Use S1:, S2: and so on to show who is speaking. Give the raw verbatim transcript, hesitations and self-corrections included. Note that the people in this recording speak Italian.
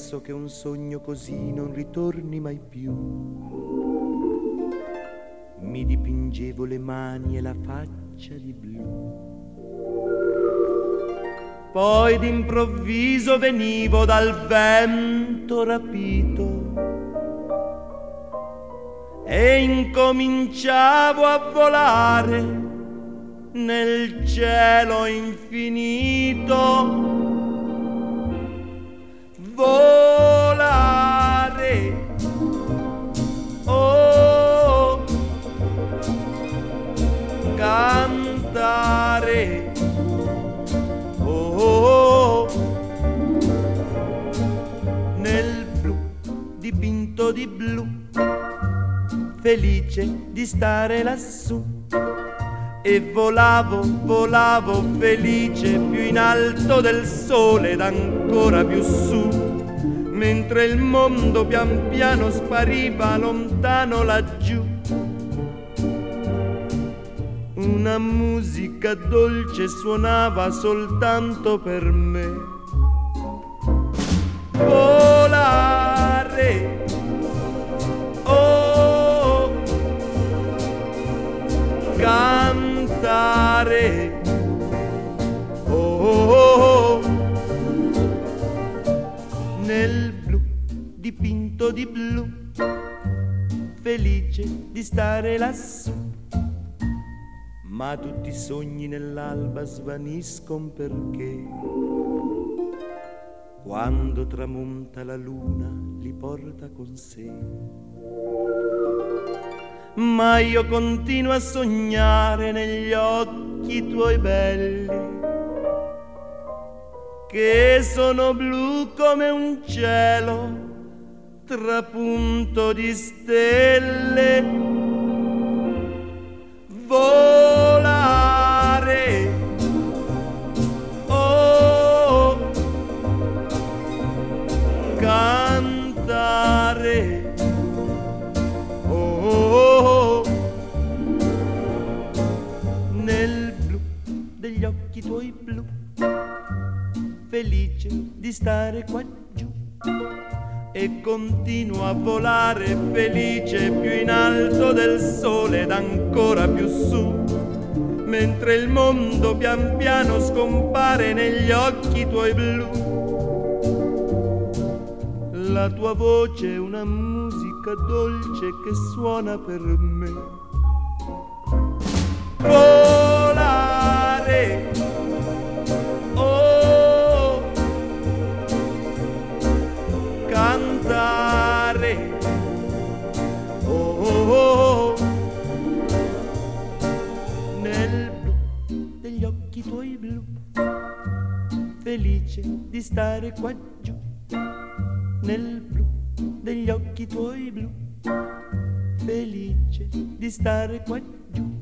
S1: penso che un sogno così non ritorni mai più. Mi dipingevo le mani e la faccia di blu. Poi d'improvviso venivo dal vento rapito e incominciavo a volare nel cielo infinito. Volare, oh, cantare, oh, nel blu dipinto di blu, felice di stare lassù. E volavo, volavo felice più in alto del sole ed ancora più su, mentre il mondo pian piano spariva lontano laggiù. Una musica dolce suonava soltanto per me. Volare, oh, cantare, oh, oh, oh, nel blu dipinto di blu, felice di stare lassù. Ma tutti i sogni nell'alba svaniscono perché quando tramonta la luna li porta con sé. Ma io continuo a sognare negli occhi tuoi belli, che sono blu come un cielo trapunto di stelle. Volare, oh, cantare, oh, nel blu degli occhi tuoi blu, felice di stare qua giù. E continuo a volare felice più in alto del sole ed ancora più su, mentre il mondo pian piano scompare negli occhi tuoi blu. La tua voce è una musica dolce che suona per me. Volare, oh, cantare, oh, oh, oh, nel blu degli occhi tuoi blu, felice di stare qua giù. Nel blu degli occhi tuoi blu, felice di stare qua giù.